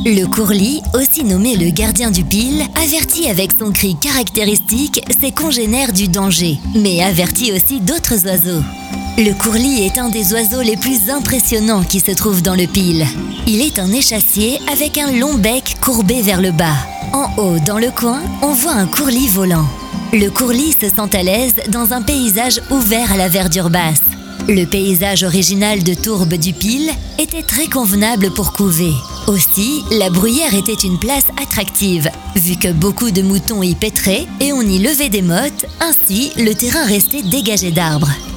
Le courlis, aussi nommé le gardien du pil, avertit avec son cri caractéristique ses congénères du danger, mais avertit aussi d'autres oiseaux. Le courlis est un des oiseaux les plus impressionnants qui se trouvent dans le pil. Il est un échassier avec un long bec courbé vers le bas. En haut, dans le coin, on voit un courlis volant. Le courlis se sent à l'aise dans un paysage ouvert à la verdure basse. Le paysage original de tourbe du pil était très convenable pour couver. Aussi, la bruyère était une place attractive, vu que beaucoup de moutons y pétraient et on y levait des mottes, ainsi le terrain restait dégagé d'arbres.